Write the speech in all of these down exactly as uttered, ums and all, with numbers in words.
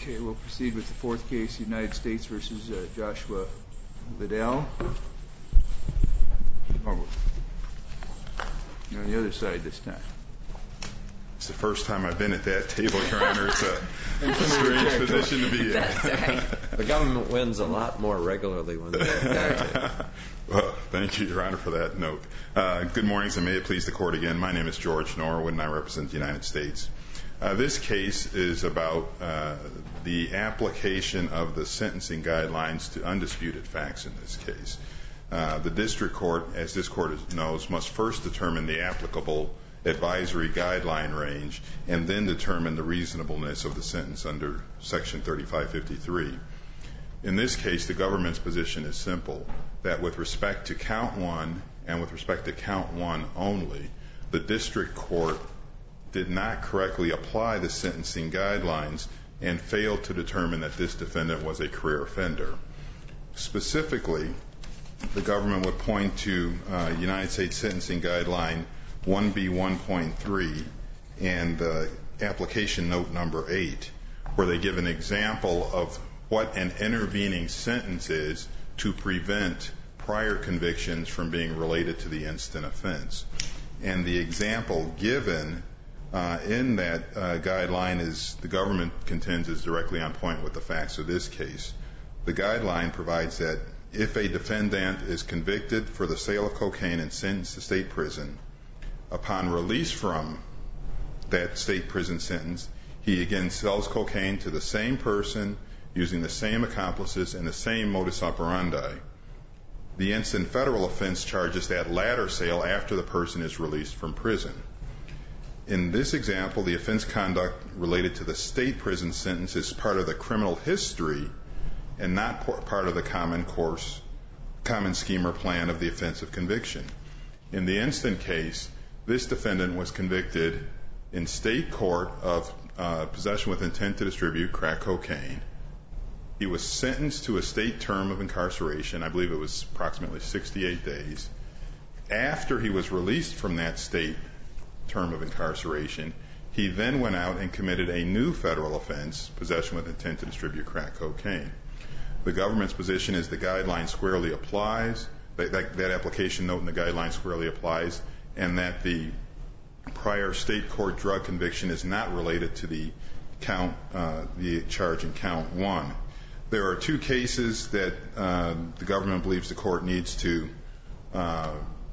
Okay, we'll proceed with the fourth case, United States v. Uh, Joshua Vidal. Oh, you're on the other side this time. It's the first time I've been at that table, Your Honor. It's a, a strange position to be in. Right. The government wins a lot more regularly when they're Well, thank you, Your Honor, for that note. Uh, good morning, and may it please the Court again. My name is George Norwood, and I represent the United States. Uh, this case is about uh, the application of the sentencing guidelines to undisputed facts in this case. Uh, the district court, as this court knows, must first determine the applicable advisory guideline range and then determine the reasonableness of the sentence under Section thirty-five fifty-three. In this case, the government's position is simple, that with respect to count one and with respect to count one only, the district court did not correctly apply the sentencing guidelines and failed to determine that this defendant was a career offender. Specifically, the government would point to uh, United States Sentencing Guideline one B one point three and uh, application note number eight, where they give an example of what an intervening sentence is to prevent prior convictions from being related to the instant offense. And the example given uh, in that uh, guideline is, the government contends, is directly on point with the facts of this case. The guideline provides that if a defendant is convicted for the sale of cocaine and sentenced to state prison, upon release from that state prison sentence, he again sells cocaine to the same person using the same accomplices and the same modus operandi. The instant federal offense charges that latter sale after the person is released from prison. In this example, the offense conduct related to the state prison sentence is part of the criminal history and not part of the common course, common scheme or plan of the offense of conviction. In the instant case, this defendant was convicted in state court of uh, possession with intent to distribute crack cocaine. He was sentenced to a state term of incarceration. I believe it was approximately sixty-eight days. After he was released from that state term of incarceration, he then went out and committed a new federal offense, possession with intent to distribute crack cocaine. The government's position is the guideline squarely applies, that, that, that application note in the guideline squarely applies, and that the prior state court drug conviction is not related to the count, uh, the charge in count one. There are two cases that uh, the government believes the court needs to uh,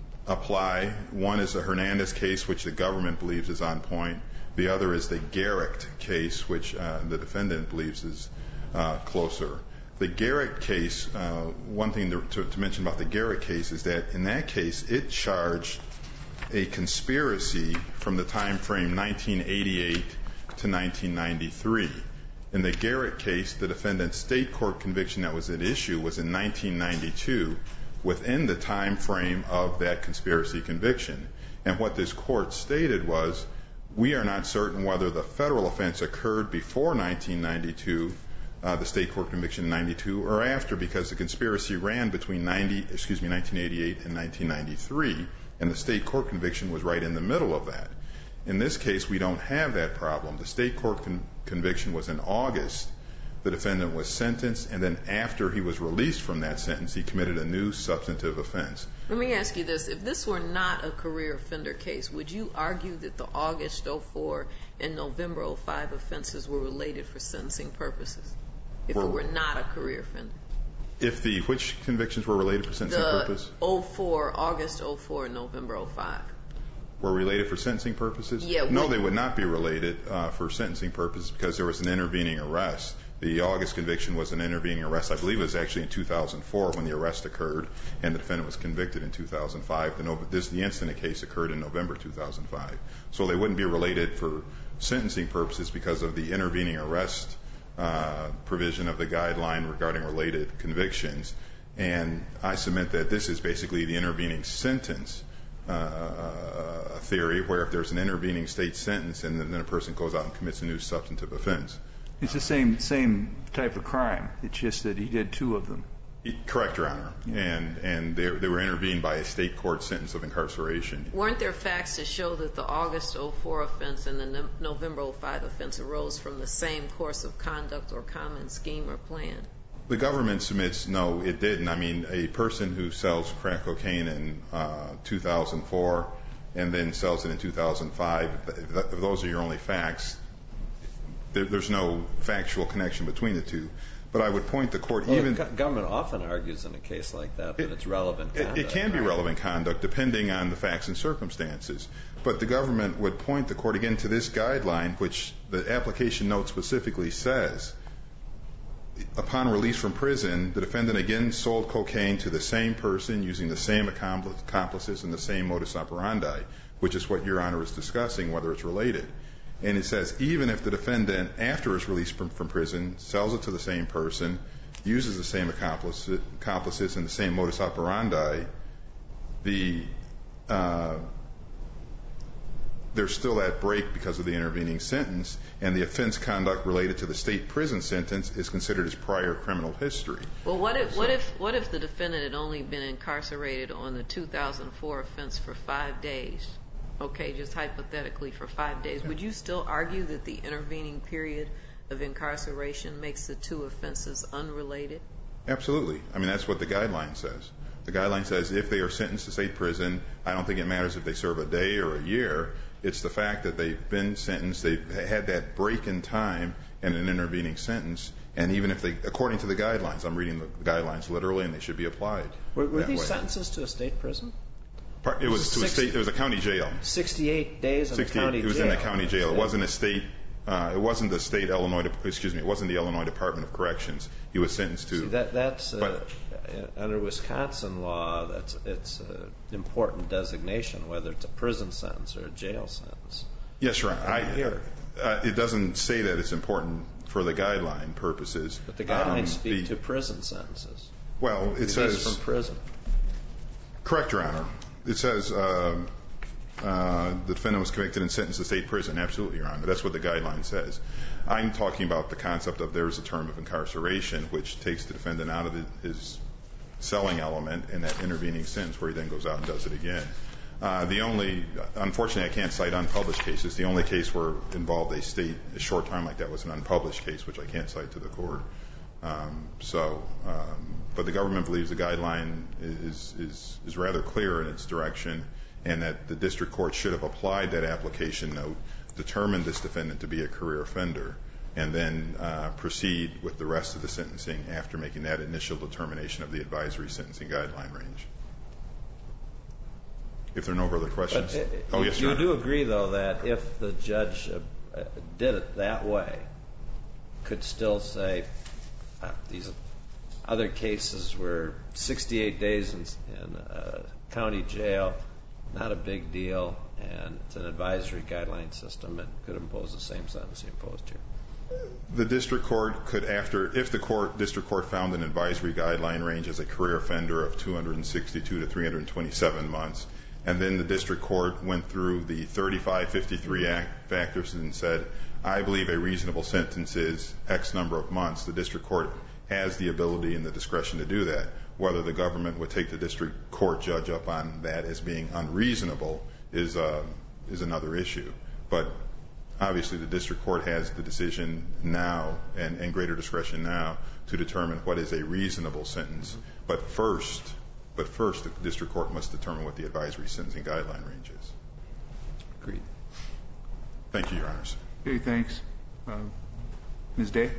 apply. One is the Hernandez case, which the government believes is on point. The other is the Garrett case, which uh, the defendant believes is uh, closer. The Garrett case, uh, one thing to, to, to mention about the Garrett case is that in that case, it charged a conspiracy from the time frame nineteen eighty-eight to nineteen ninety-three. In the Garrett case, the defendant's state court conviction that was at issue was in nineteen ninety-two, within the time frame of that conspiracy conviction. And what this court stated was, we are not certain whether the federal offense occurred before nineteen ninety-two, uh, the state court conviction in ninety-two, or after, because the conspiracy ran between ninety, excuse me, nineteen eighty-eight and nineteen ninety-three, and the state court conviction was right in the middle of that. In this case, we don't have that problem. The state court con- conviction was in August. The defendant was sentenced, and then after he was released from that sentence, he committed a new substantive offense. Let me ask you this. If this were not a career offender case, would you argue that the August oh four and November oh five offenses were related for sentencing purposes, if Were, it were not a career offender? If the, which convictions were related for sentencing the purpose? The oh four, August oh four, and November oh five. Were related for sentencing purposes? Yeah. No, they would not be related uh, for sentencing purposes because there was an intervening arrest. The August conviction was an intervening arrest. I believe it was actually in two thousand four when the arrest occurred, and the defendant was convicted in two thousand five. The, this, the incident case occurred in November two thousand five. So they wouldn't be related for sentencing purposes because of the intervening arrest uh, provision of the guideline regarding related convictions. And I submit that this is basically the intervening sentence uh, theory, where if there's an intervening state sentence and then a person goes out and commits a new substantive offense. It's the same same type of crime. It's just that he did two of them. Correct, Your Honor. And and they, they were intervened by a state court sentence of incarceration. Weren't there facts to show that the August oh four offense and the no- November oh five offense arose from the same course of conduct or common scheme or plan? The government submits, no, it didn't. I mean, a person who sells crack cocaine in uh, two thousand four and then sells it in two thousand five, if, that, if those are your only facts, there, there's no factual connection between the two. But I would point the court, well, even the government often argues in a case like that that it, it's relevant conduct. It, it can be right? relevant conduct depending on the facts and circumstances. But the government would point the court again to this guideline, which the application note specifically says, upon release from prison, the defendant again sold cocaine to the same person using the same accomplices and the same modus operandi, which is what Your Honor is discussing, whether it's related. And it says even if the defendant, after his release from, from prison, sells it to the same person, uses the same accomplice, accomplices and the same modus operandi, the uh, there's still that break because of the intervening sentence, and the offense conduct related to the state prison sentence is considered as prior criminal history. Well, what if So, what if what if the defendant had only been incarcerated on the two thousand four offense for five days? Okay, just hypothetically for five days. Would you still argue that the intervening period of incarceration makes the two offenses unrelated? Absolutely. I mean, that's what the guideline says. The guideline says if they are sentenced to state prison, I don't think it matters if they serve a day or a year. It's the fact that they've been sentenced, they've had that break in time and an intervening sentence, and even if they, according to the guidelines, I'm reading the guidelines literally, and they should be applied. Were, were that these way. sentences to a state prison? Part, it was to a Six- state. It was a county jail. sixty-eight days in the sixty-eight county It was jail. in the county jail. It wasn't a state. Uh, it wasn't the state Illinois. Excuse me. It wasn't the Illinois Department of Corrections. He was sentenced to. See, that, that's uh, but, under Wisconsin law. That's it's an important designation, whether it's a prison sentence or a jail sentence. Yes, Your Honor. I, Here. uh, it doesn't say that it's important for the guideline purposes. But the guidelines Um, speak the- to prison sentences. Well, it Release says. from prison. Correct, Your Honor. It says uh, uh, the defendant was convicted and sentenced to state prison. Absolutely, Your Honor. That's what the guideline says. I'm talking about the concept of there's a term of incarceration, which takes the defendant out of the, his selling element in that intervening sentence where he then goes out and does it again. Uh, the only, unfortunately, I can't cite unpublished cases. The only case where involved a state, a short time like that was an unpublished case, which I can't cite to the court. Um, so, um, but the government believes the guideline is, is, is rather clear in its direction, and that the district court should have applied that application note, determined this defendant to be a career offender, and then uh, proceed with the rest of the sentencing after making that initial determination of the advisory sentencing guideline range. If there are no further questions. But, uh, oh, yes, Your you Honor. do agree, though, that if the judge uh, did it that way, could still say uh, these other cases were sixty-eight days in, in uh, county jail, not a big deal, and it's an advisory guideline system, and could impose the same sentence he imposed here. The district court could, after, if the court, district court found an advisory guideline range as a career offender of two hundred sixty-two to three hundred twenty-seven months, and then the district court went through the thirty-five fifty-three Act factors and said, I believe a reasonable sentence is X number of months. The district court has the ability and the discretion to do that. Whether the government would take the district court judge up on that as being unreasonable is uh, is another issue. But obviously the district court has the decision now and, and greater discretion now to determine what is a reasonable sentence. But first, but first the district court must determine what the advisory sentencing guideline range is. Agreed. Thank you, Your Honors. Okay, thanks. Uh, Miz Day?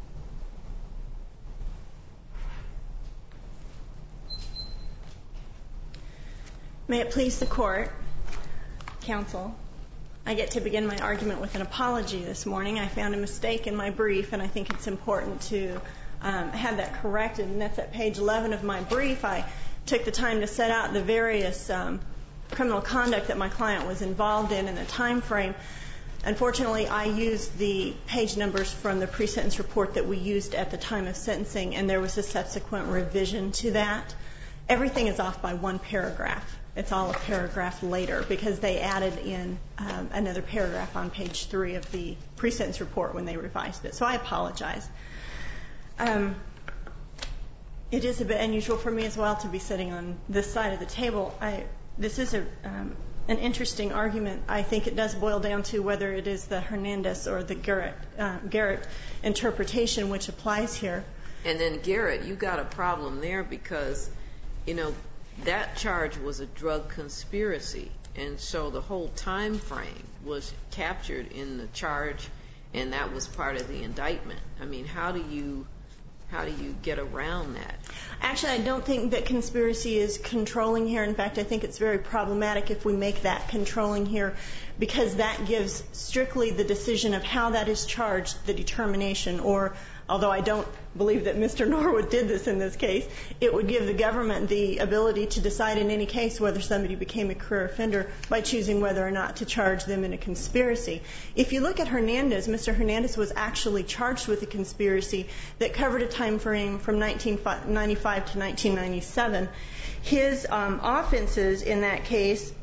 May it please the court, counsel, I get to begin my argument with an apology this morning. I found a mistake in my brief, and I think it's important to um, have that corrected, and that's at page eleven of my brief. I took the time to set out the various um, criminal conduct that my client was involved in and the time frame. Unfortunately, I used the page numbers from the pre-sentence report that we used at the time of sentencing, and there was a subsequent revision to that. Everything is off by one paragraph. It's all a paragraph later because they added in um, another paragraph on page three of the pre-sentence report when they revised it. So I apologize. Um, It is a bit unusual for me as well to be sitting on this side of the table. I, this is a, um, an interesting argument. I think it does boil down to whether it is the Hernandez or the Garrett, uh, Garrett interpretation which applies here. And then Garrett, you got a problem there because, you know, that charge was a drug conspiracy, and so the whole time frame was captured in the charge, and that was part of the indictment. I mean, how do you how do you get around that? Actually, I don't think that conspiracy is controlling here. In fact, I think it's very problematic if we make that controlling here, because that gives strictly the decision of how that is charged, the determination, or although I don't believe that Mister Norwood did this in this case, it would give the government the ability to decide in any case whether somebody became a career offender by choosing whether or not to charge them in a conspiracy. If you look at Hernandez, Mister Hernandez was actually charged with a conspiracy that covered a time frame from nineteen ninety-five to nineteen ninety-seven. His um, offenses in that case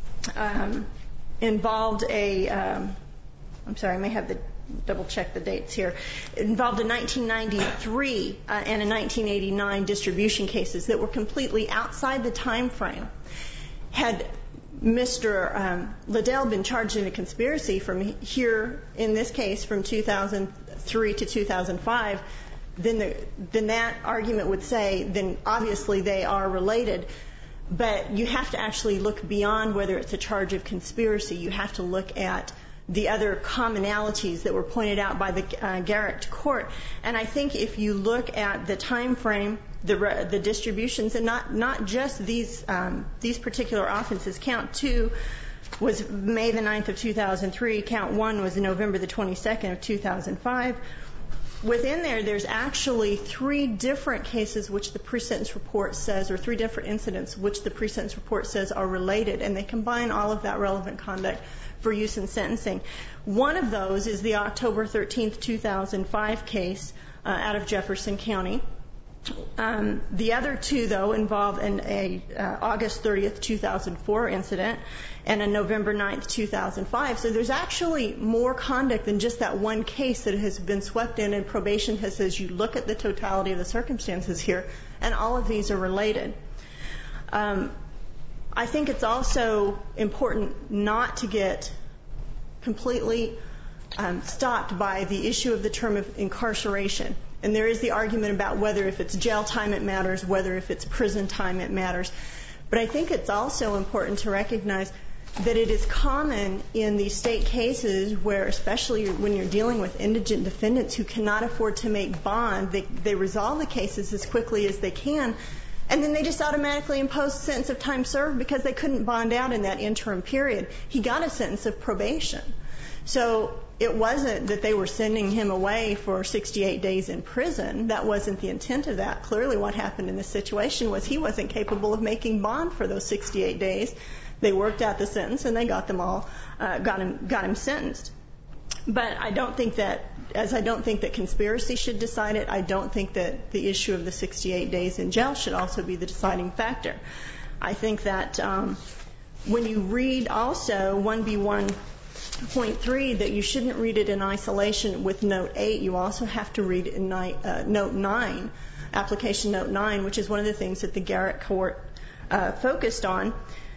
um, involved a, um, I'm sorry, I may have the double check the dates here. It involved a nineteen ninety-three uh, and a nineteen eighty-nine distribution cases that were completely outside the time frame. Had Mister Um, Liddell been charged in a conspiracy from here, in this case, from two thousand three to two thousand five, then the, then that argument would say, then obviously they are related. But you have to actually look beyond whether it's a charge of conspiracy. You have to look at the other commonalities that were pointed out by the uh, Garrett court. And I think if you look at the time frame, the re- the distributions, and not not just these um, these particular offenses. Count two was May the ninth of two thousand three. Count one was November the twenty-second of two thousand five. Within there, there's actually three different cases which the pre-sentence report says, or three different incidents which the pre-sentence report says are related, and they combine all of that relevant conduct for use in sentencing. One of those is the October thirteenth, two thousand five case uh, out of Jefferson County. Um, the other two, though, involve an a, uh, August thirtieth, two thousand four incident and a November ninth, two thousand five. So there's actually more conduct than just that one case that has been swept in, and probation has says you look at the totality of the circumstances here, and all of these are related. Um, I think it's also important not to get completely um, stopped by the issue of the term of incarceration. And there is the argument about whether if it's jail time it matters, whether if it's prison time it matters. But I think it's also important to recognize that it is common in these state cases where, especially when you're dealing with indigent defendants who cannot afford to make bond, they, they resolve the cases as quickly as they can, and then they just automatically impose a sentence of time served because they couldn't bond out in that interim period. He got a sentence of probation. So it wasn't that they were sending him away for sixty-eight days in prison. That wasn't the intent of that. Clearly what happened in this situation was he wasn't capable of making bond for those sixty-eight days. They worked out the sentence and they got them all, uh, got him, got him sentenced. But I don't think that, as I don't think that conspiracy should decide it, I don't think that the issue of the sixty-eight days in jail should also be the deciding factor. I think that um, when you read also one B one point three, that you shouldn't read it in isolation with Note eight. You also have to read it in uh, Note nine, Application Note nine, which is one of the things that the Garrett court uh, focused on.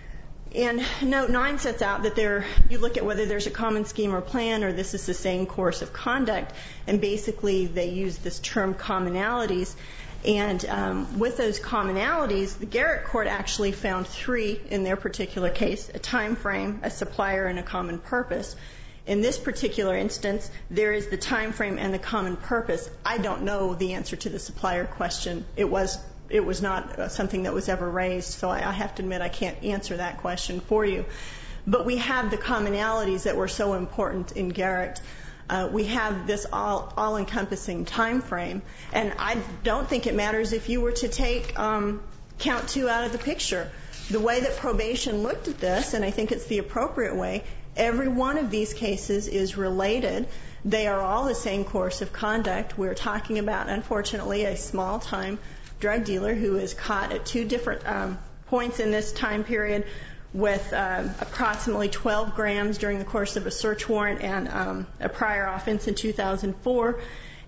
And Note nine sets out that there, you look at whether there's a common scheme or plan, or this is the same course of conduct, and basically they use this term commonalities. And um, with those commonalities, the Garrett court actually found three in their particular case: a time frame, a supplier, and a common purpose. In this particular instance, there is the time frame and the common purpose. I don't know the answer to the supplier question. It was It was not something that was ever raised, so I have to admit I can't answer that question for you. But we have the commonalities that were so important in Garrett. Uh, we have this all, all-encompassing time frame, and I don't think it matters if you were to take um, count two out of the picture. The way that probation looked at this, and I think it's the appropriate way, every one of these cases is related. They are all the same course of conduct. We're talking about, unfortunately, a small-time drug dealer who is caught at two different um, points in this time period with um, approximately twelve grams during the course of a search warrant and um, a prior offense in two thousand four.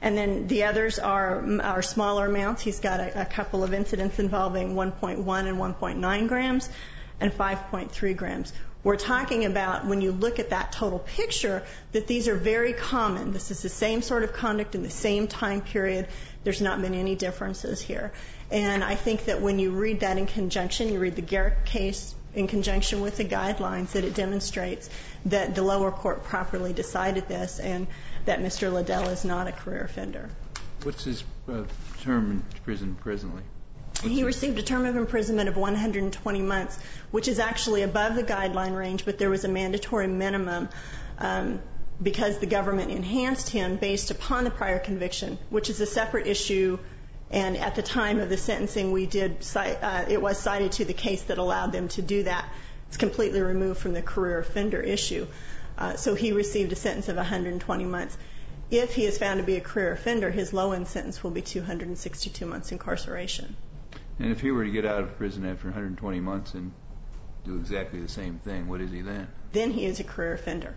And then the others are, are smaller amounts. He's got a, a couple of incidents involving one point one and one point nine grams and five point three grams. We're talking about, when you look at that total picture, that these are very common. This is the same sort of conduct in the same time period. There's not been any differences here. And I think that when you read that in conjunction, you read the Garrett case in conjunction with the guidelines, that it demonstrates that the lower court properly decided this and that Mister Liddell is not a career offender. What's his uh, term in prison presently? He received a term of imprisonment of one hundred twenty months, which is actually above the guideline range, but there was a mandatory minimum um, because the government enhanced him based upon the prior conviction, which is a separate issue. And at the time of the sentencing, we did cite, uh, it was cited to the case that allowed them to do that. It's completely removed from the career offender issue. Uh, so he received a sentence of one hundred twenty months. If he is found to be a career offender, his low-end sentence will be two hundred sixty-two months incarceration. And if he were to get out of prison after one hundred twenty months and do exactly the same thing, what is he then? Then he is a career offender.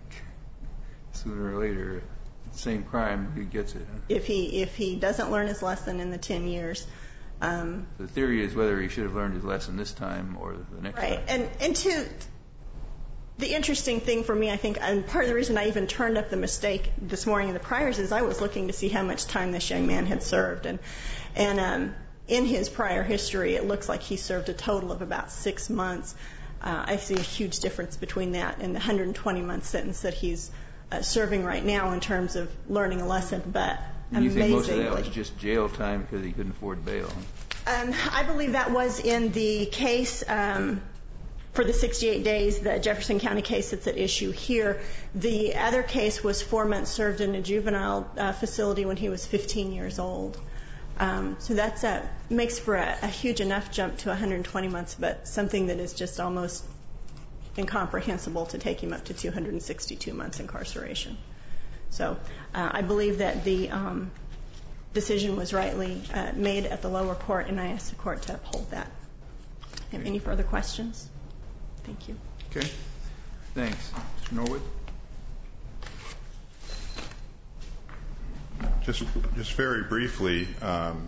Sooner or later, same crime, he gets it. Huh? If he if he doesn't learn his lesson in the ten years. Um, the theory is whether he should have learned his lesson this time or the next right. time. And, and to, the interesting thing for me, I think, and part of the reason I even turned up the mistake this morning in the priors is I was looking to see how much time this young man had served. And, and um, in his prior history, it looks like he served a total of about six months. Uh, I see a huge difference between that and the one hundred twenty month sentence that he's uh, serving right now in terms of learning a lesson. But and you think most of amazingly, that was just jail time because he couldn't afford bail? Um, I believe that was in the case um, for the sixty-eight days, the Jefferson County case that's at issue here. The other case was four months served in a juvenile uh, facility when he was fifteen years old. Um, so that's a, makes for a, a huge enough jump to one hundred twenty months, but something that is just almost incomprehensible to take him up to two hundred sixty-two months incarceration. So uh, I believe that the um, decision was rightly uh, made at the lower court, and I ask the court to uphold that. Have any further questions? Thank you. Okay. Thanks. Mister Norwood? Just, just very briefly, um,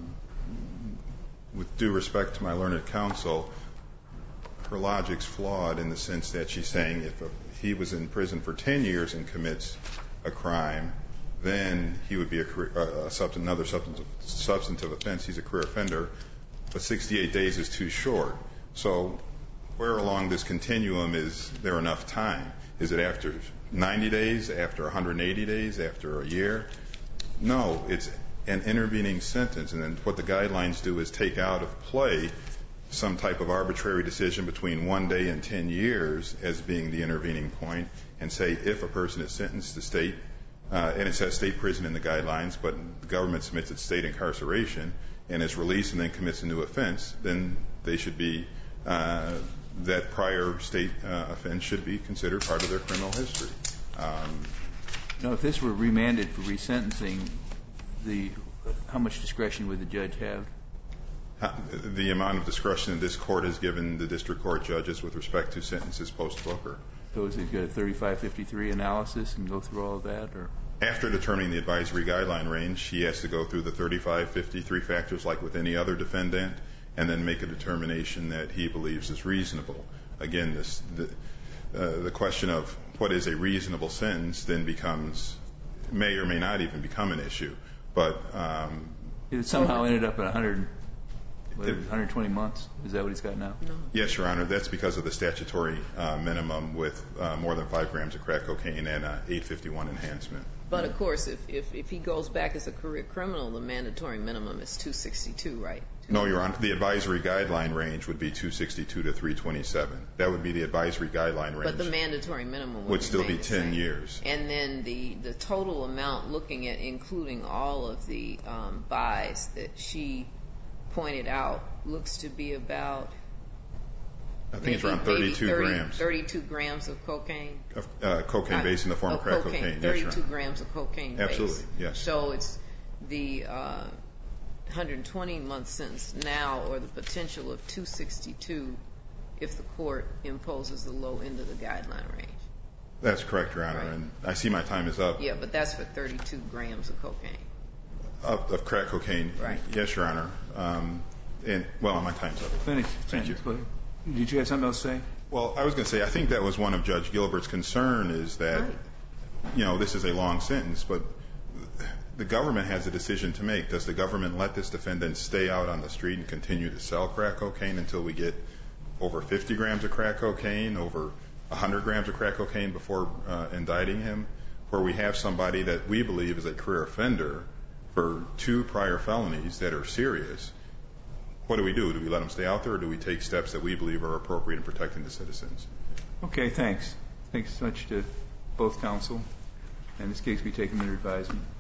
with due respect to my learned counsel, her logic's flawed in the sense that she's saying if a, he was in prison for ten years and commits a crime, then he would be a, career, uh, a sub, another substantive, substantive offense. He's a career offender, but sixty-eight days is too short. So where along this continuum is there enough time? Is it after ninety days, after one hundred eighty days, after a year? No, it's an intervening sentence, and then what the guidelines do is take out of play some type of arbitrary decision between one day and ten years as being the intervening point, and say if a person is sentenced to state, uh, and it says state prison in the guidelines, but the government submits it state incarceration, and is released and then commits a new offense, then they should be, uh, that prior state uh, offense should be considered part of their criminal history. Um, Now, if this were remanded for resentencing, the how much discretion would the judge have? The amount of discretion that this court has given the district court judges with respect to sentences post-Booker. So is it got a thirty-five fifty-three analysis and go through all of that? Or after determining the advisory guideline range, he has to go through the thirty-five fifty-three factors like with any other defendant, and then make a determination that he believes is reasonable. Again, this, the, uh, the question of what is a reasonable sentence then becomes, may or may not even become an issue. But um, it somehow ended up at one hundred, what, one hundred twenty months. Is that what he's got now? No. Yes, Your Honor. That's because of the statutory uh, minimum with uh, more than five grams of crack cocaine and uh, eight fifty-one enhancement. But of course, if, if if he goes back as a career criminal, the mandatory minimum is two sixty-two, right? No, Your Honor. The advisory guideline range would be two sixty-two to three twenty-seven. That would be the advisory guideline range. But the mandatory minimum would, would still be remain the ten same. years. And then the the total amount, looking at including all of the um, buys that she pointed out, looks to be about. I think maybe, it's around thirty-two thirty, grams. thirty-two grams of cocaine. Of uh, cocaine base in the form of crack cocaine. cocaine. thirty-two yes, grams of cocaine Absolutely, base. yes. So it's the uh, one hundred twenty month sentence now, or the potential of two sixty-two if the court imposes the low end of the guideline range. That's correct, Your Honor. Right. And I see my time is up. Yeah, but that's for thirty-two grams of cocaine. Of, of crack cocaine. Right. Yes, Your Honor. Um, and well, my time's up. Finish. Thank you. Go ahead. Did you have something else to say? Well, I was going to say, I think that was one of Judge Gilbert's concern is that, Right. you know, this is a long sentence, but the government has a decision to make. Does the government let this defendant stay out on the street and continue to sell crack cocaine until we get over fifty grams of crack cocaine, over one hundred grams of crack cocaine before uh, indicting him, where we have somebody that we believe is a career offender for two prior felonies that are serious? What do we do? Do we let him stay out there, or do we take steps that we believe are appropriate in protecting the citizens? Okay, thanks. Thanks so much to both counsel. And this case be taken under advisement.